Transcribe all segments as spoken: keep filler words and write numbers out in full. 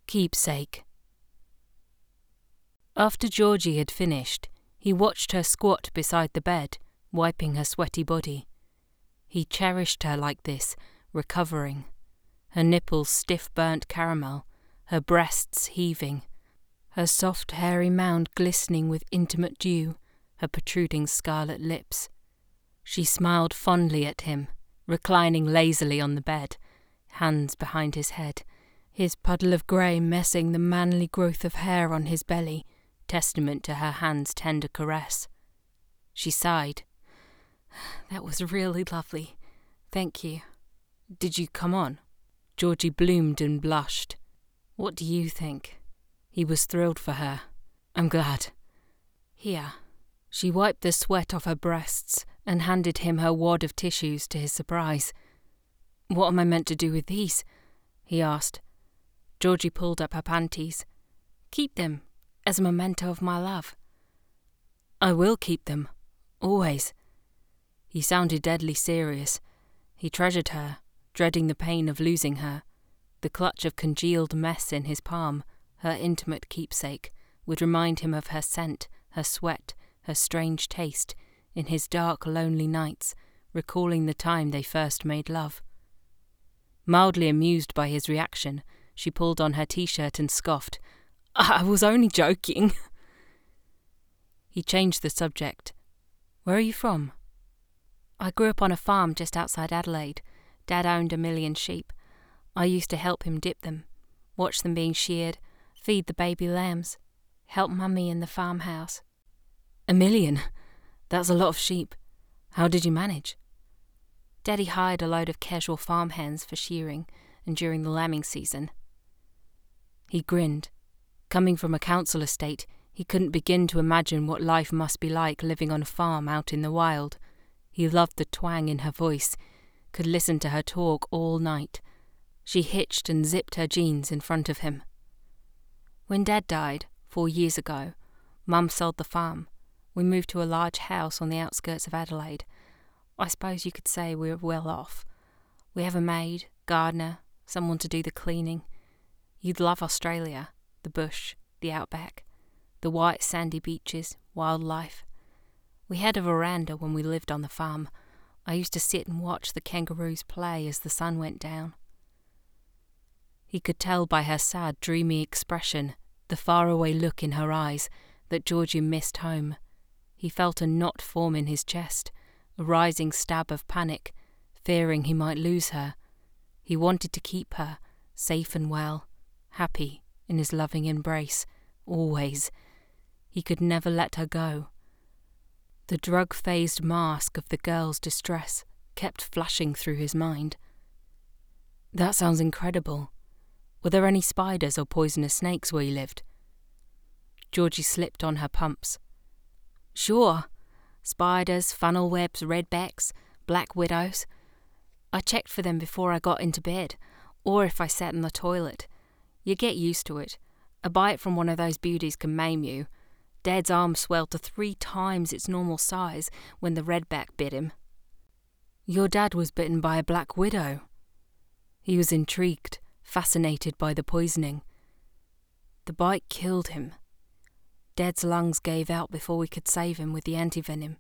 Keepsake. After Georgie had finished, he watched her squat beside the bed, wiping her sweaty body. He cherished her like this, recovering. Her nipples stiff burnt caramel, her breasts heaving, her soft hairy mound glistening with intimate dew, her protruding scarlet lips. She smiled fondly at him, reclining lazily on the bed, hands behind his head, his puddle of grey messing the manly growth of hair on his belly, testament to her hand's tender caress. She sighed. "That was really lovely. Thank you. Did you come on?" Georgie bloomed and blushed. "What do you think?" He was thrilled for her. "I'm glad. Here." She wiped the sweat off her breasts and handed him her wad of tissues to his surprise. "What am I meant to do with these?" he asked. Georgie pulled up her panties. "Keep them, as a memento of my love." "I will keep them, always." He sounded deadly serious. He treasured her, dreading the pain of losing her. The clutch of congealed mess in his palm, her intimate keepsake, would remind him of her scent, her sweat, her strange taste, in his dark, lonely nights, recalling the time they first made love. Mildly amused by his reaction, she pulled on her t-shirt and scoffed. "I was only joking." He changed the subject. "Where are you from?" "I grew up on a farm just outside Adelaide. Dad owned a million sheep. I used to help him dip them, watch them being sheared, feed the baby lambs, help Mummy in the farmhouse." "A million? That's a lot of sheep. How did you manage?" "Daddy hired a load of casual farm hands for shearing and during the lambing season." He grinned. Coming from a council estate, he couldn't begin to imagine what life must be like living on a farm out in the wild. He loved the twang in her voice, could listen to her talk all night. She hitched and zipped her jeans in front of him. "When Dad died, four years ago, Mum sold the farm. We moved to a large house on the outskirts of Adelaide. I suppose you could say we're well off. We have a maid, gardener, someone to do the cleaning. You'd love Australia, the bush, the outback, the white sandy beaches, wildlife. We had a veranda when we lived on the farm. I used to sit and watch the kangaroos play as the sun went down." He could tell by her sad, dreamy expression, the faraway look in her eyes, that Georgie missed home. He felt a knot form in his chest, a rising stab of panic, fearing he might lose her. He wanted to keep her, safe and well, happy in his loving embrace, always. He could never let her go. The drug-phased mask of the girl's distress kept flashing through his mind. "That sounds incredible. Were there any spiders or poisonous snakes where you lived?" Georgie slipped on her pumps. "Sure. Spiders, funnel webs, redbacks, black widows. I checked for them before I got into bed, or if I sat in the toilet. You get used to it. A bite from one of those beauties can maim you. Dad's arm swelled to three times its normal size when the redback bit him." "Your dad was bitten by a black widow." He was intrigued, fascinated by the poisoning. "The bite killed him. Dad's lungs gave out before we could save him with the antivenom."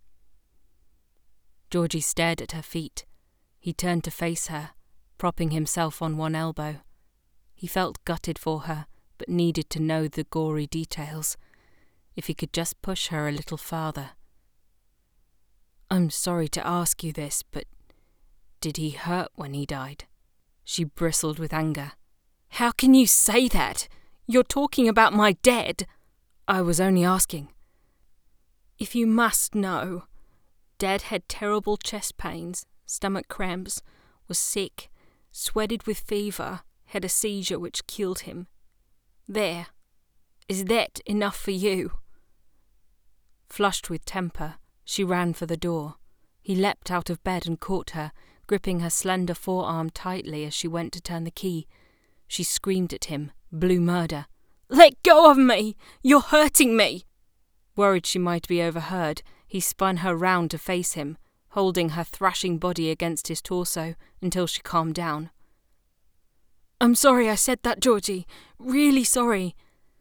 Georgie stared at her feet. He turned to face her, propping himself on one elbow. He felt gutted for her, but needed to know the gory details. If he could just push her a little farther. "I'm sorry to ask you this, but did he hurt when he died?" She bristled with anger. "How can you say that? You're talking about my dad." "I was only asking." "If you must know, Dad had terrible chest pains, stomach cramps, was sick, sweated with fever, had a seizure which killed him. There. Is that enough for you?" Flushed with temper, she ran for the door. He leapt out of bed and caught her, gripping her slender forearm tightly as she went to turn the key. She screamed at him, blue murder. "Let go of me! You're hurting me!" Worried she might be overheard, he spun her round to face him, holding her thrashing body against his torso until she calmed down. I'm sorry I said that, Georgie. Really sorry.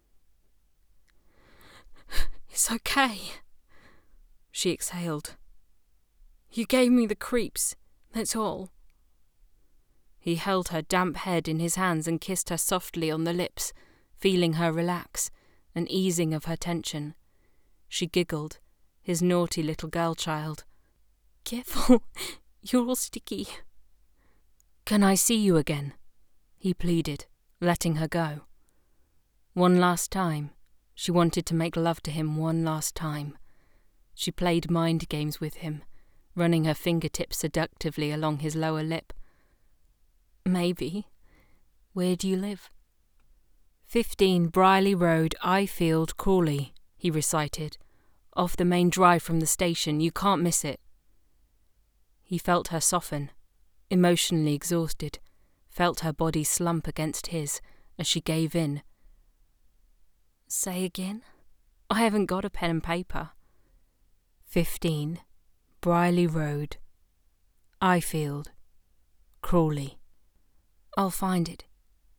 It's okay, she exhaled. You gave me the creeps, that's all. He held her damp head in his hands and kissed her softly on the lips, feeling her relax, an easing of her tension. She giggled, his naughty little girl child. Careful, you're all sticky. Can I see you again? He pleaded, letting her go. One last time. She wanted to make love to him one last time. She played mind games with him, running her fingertips seductively along his lower lip. Maybe. Where do you live? Fifteen Brierley Road, Ifield, Crawley, he recited. Off the main drive from the station, you can't miss it. He felt her soften, emotionally exhausted, felt her body slump against his as she gave in. Say again? I haven't got a pen and paper. Fifteen, Brierley Road, Ifield, Crawley. I'll find it.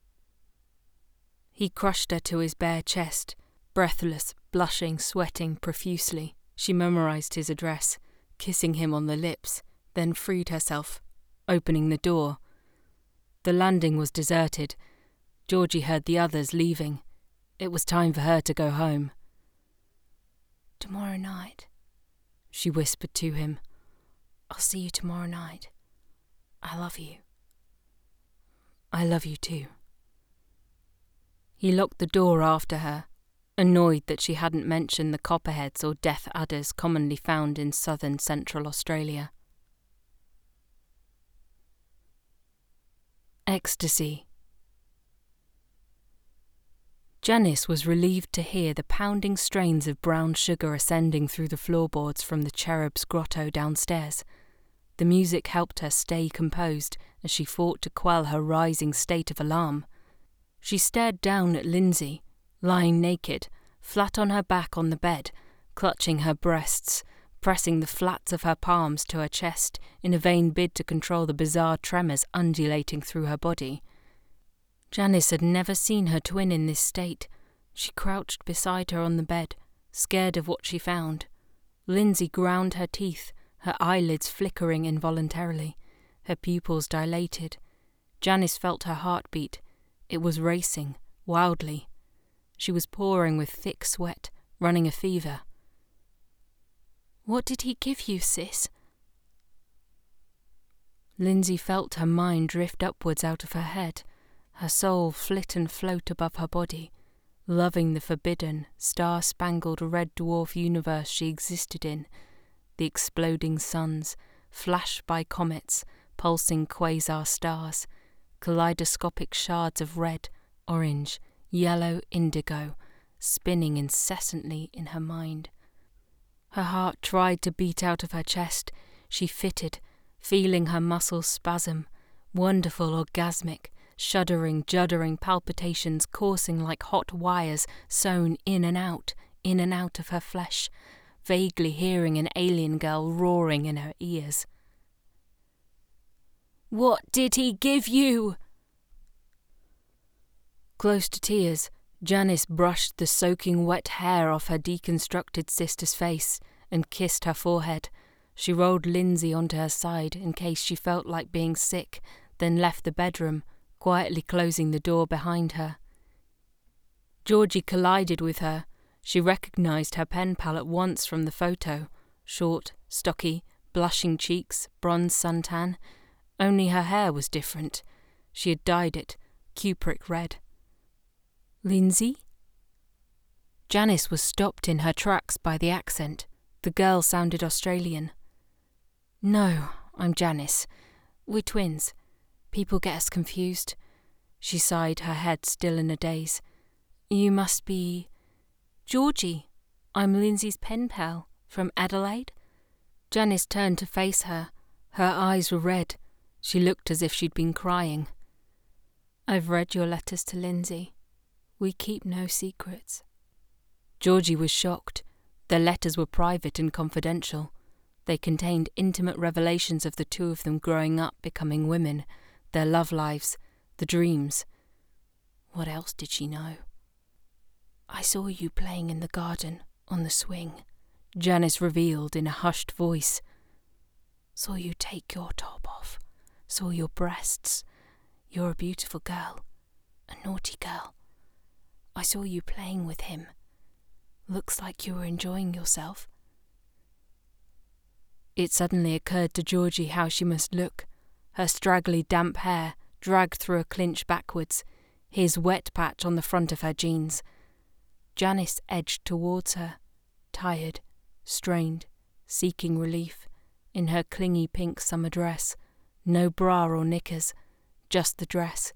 He crushed her to his bare chest, breathless, blushing, sweating profusely. She memorized his address, kissing him on the lips, then freed herself, opening the door. The landing was deserted. Georgie heard the others leaving. It was time for her to go home. Tomorrow night, she whispered to him. I'll see you tomorrow night. I love you. I love you too. He locked the door after her, annoyed that she hadn't mentioned the copperheads or death adders commonly found in southern central Australia. Ecstasy. Janice was relieved to hear the pounding strains of brown sugar ascending through the floorboards from the Cherub's grotto downstairs. The music helped her stay composed as she fought to quell her rising state of alarm. She stared down at Lindsay, lying naked, flat on her back on the bed, clutching her breasts, pressing the flats of her palms to her chest in a vain bid to control the bizarre tremors undulating through her body. Janice had never seen her twin in this state. She crouched beside her on the bed, scared of what she found. Lindsay ground her teeth, her eyelids flickering involuntarily, her pupils dilated. Janice felt her heart beat. It was racing, wildly. She was pouring with thick sweat, running a fever. What did he give you, sis? Lindsay felt her mind drift upwards out of her head, her soul flit and float above her body, loving the forbidden, star-spangled red dwarf universe she existed in, the exploding suns, flashed by comets, pulsing quasar stars, kaleidoscopic shards of red, orange, yellow, indigo, spinning incessantly in her mind. Her heart tried to beat out of her chest. She fitted, feeling her muscles spasm, wonderful, orgasmic, shuddering, juddering palpitations coursing like hot wires sewn in and out, in and out of her flesh, vaguely hearing an alien girl roaring in her ears. What did he give you? Close to tears, Janice brushed the soaking wet hair off her deconstructed sister's face and kissed her forehead. She rolled Lindsay onto her side in case she felt like being sick, then left the bedroom, quietly closing the door behind her. Georgie collided with her. She recognised her pen pal at once from the photo. Short, stocky, blushing cheeks, bronze suntan. Only her hair was different. She had dyed it, cupric red. Lindsay? Janice was stopped in her tracks by the accent. The girl sounded Australian. No, I'm Janice. We're twins. People get us confused. She sighed, her head still in a daze. You must be... Georgie. I'm Lindsay's pen pal, from Adelaide. Janice turned to face her. Her eyes were red. She looked as if she'd been crying. I've read your letters to Lindsay. We keep no secrets. Georgie was shocked. Their letters were private and confidential. They contained intimate revelations of the two of them growing up, becoming women, their love lives, the dreams, What else did she know? I saw you playing in the garden, on the swing, Janice revealed in a hushed voice. Saw you take your top off, saw your breasts. You're a beautiful girl, a naughty girl. I saw you playing with him. Looks like you were enjoying yourself. It suddenly occurred to Georgie how she must look, her straggly damp hair dragged through a clinch backwards, his wet patch on the front of her jeans. Janice edged towards her, tired, strained, seeking relief, in her clingy pink summer dress, no bra or knickers, just the dress.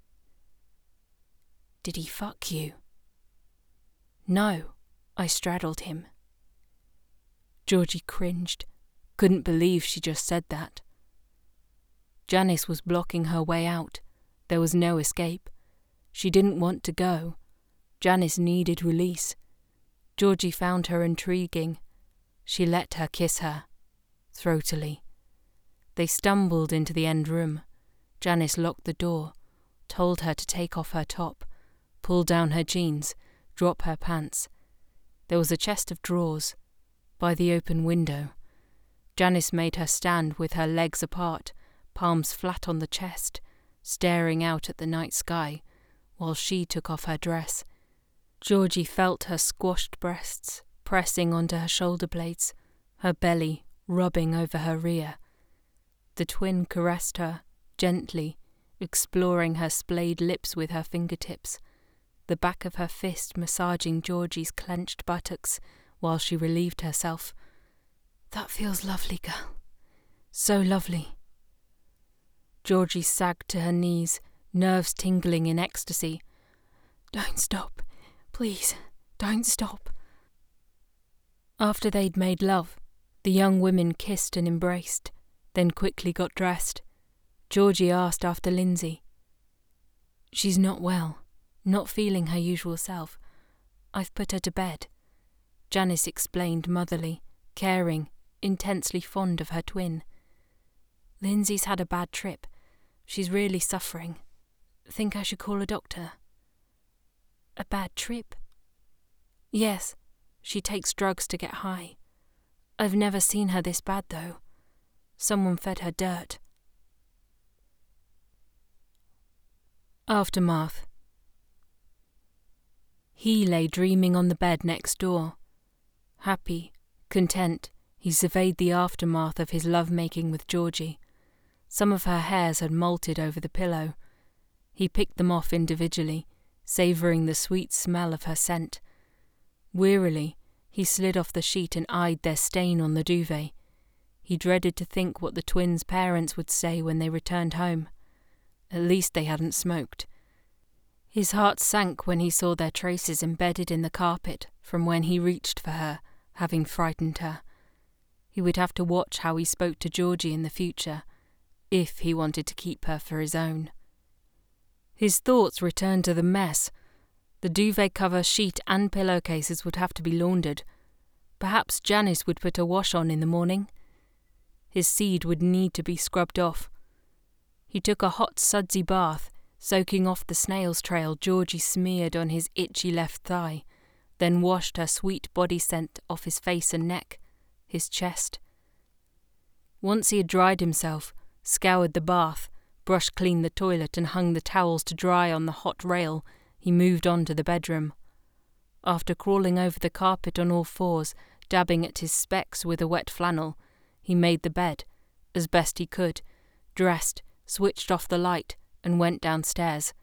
Did he fuck you? No, I straddled him. Georgie cringed, couldn't believe she just said that. Janice was blocking her way out. There was no escape. She didn't want to go. Janice needed release. Georgie found her intriguing. She let her kiss her, throatily. They stumbled into the end room. Janice locked the door, told her to take off her top, pull down her jeans, drop her pants. There was a chest of drawers by the open window. Janice made her stand with her legs apart, palms flat on the chest, staring out at the night sky, while she took off her dress. Georgie felt her squashed breasts pressing onto her shoulder blades, her belly rubbing over her rear. The twin caressed her, gently, exploring her splayed lips with her fingertips, the back of her fist massaging Georgie's clenched buttocks while she relieved herself. That feels lovely, girl. So lovely. Georgie sagged to her knees, nerves tingling in ecstasy. Don't stop. Please, don't stop. After they'd made love, the young women kissed and embraced, then quickly got dressed. Georgie asked after Lindsay. She's not well, not feeling her usual self. I've put her to bed. Janice explained motherly, caring, intensely fond of her twin. Lindsay's had a bad trip. She's really suffering. Think I should call a doctor? A bad trip? Yes, she takes drugs to get high. I've never seen her this bad, though. Someone fed her dirt. Aftermath. He lay dreaming on the bed next door. Happy, content, he surveyed the aftermath of his love-making with Georgie. Some of her hairs had moulted over the pillow. He picked them off individually, savouring the sweet smell of her scent. Wearily, he slid off the sheet and eyed their stain on the duvet. He dreaded to think what the twins' parents would say when they returned home. At least they hadn't smoked. His heart sank when he saw their traces embedded in the carpet from when he reached for her, having frightened her. He would have to watch how he spoke to Georgie in the future, if he wanted to keep her for his own. His thoughts returned to the mess. The duvet cover, sheet and pillowcases would have to be laundered. Perhaps Janice would put a wash on in the morning. His seed would need to be scrubbed off. He took a hot, sudsy bath, soaking off the snail's trail Georgie smeared on his itchy left thigh, then washed her sweet body scent off his face and neck, his chest. Once he had dried himself, scoured the bath, brushed clean the toilet and hung the towels to dry on the hot rail, he moved on to the bedroom. After crawling over the carpet on all fours, dabbing at his specs with a wet flannel, he made the bed, as best he could, dressed, switched off the light, and went downstairs.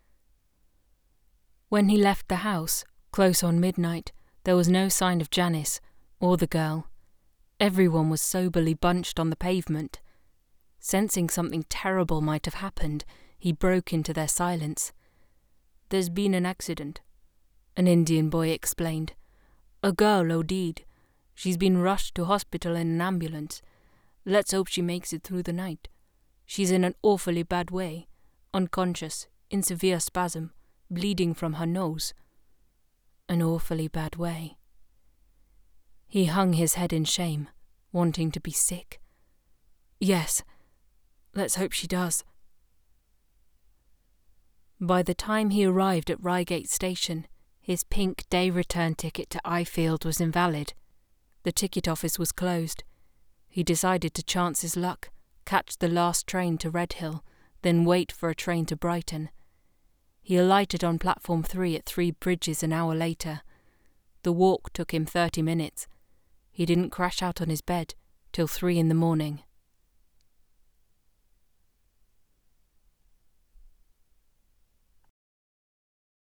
When he left the house, close on midnight, there was no sign of Janice, or the girl. Everyone was soberly bunched on the pavement. Sensing something terrible might have happened, he broke into their silence. There's been an accident, an Indian boy explained. A girl OD'd. She's been rushed to hospital in an ambulance. Let's hope she makes it through the night. She's in an awfully bad way, unconscious, in severe spasm, bleeding from her nose. An awfully bad way. He hung his head in shame, wanting to be sick. Yes, let's hope she does. By the time he arrived at Reigate Station, his pink day return ticket to Ifield was invalid. The ticket office was closed. He decided to chance his luck, catch the last train to Redhill, then wait for a train to Brighton. He alighted on platform three at Three Bridges an hour later. The walk took him thirty minutes. He didn't crash out on his bed till three in the morning.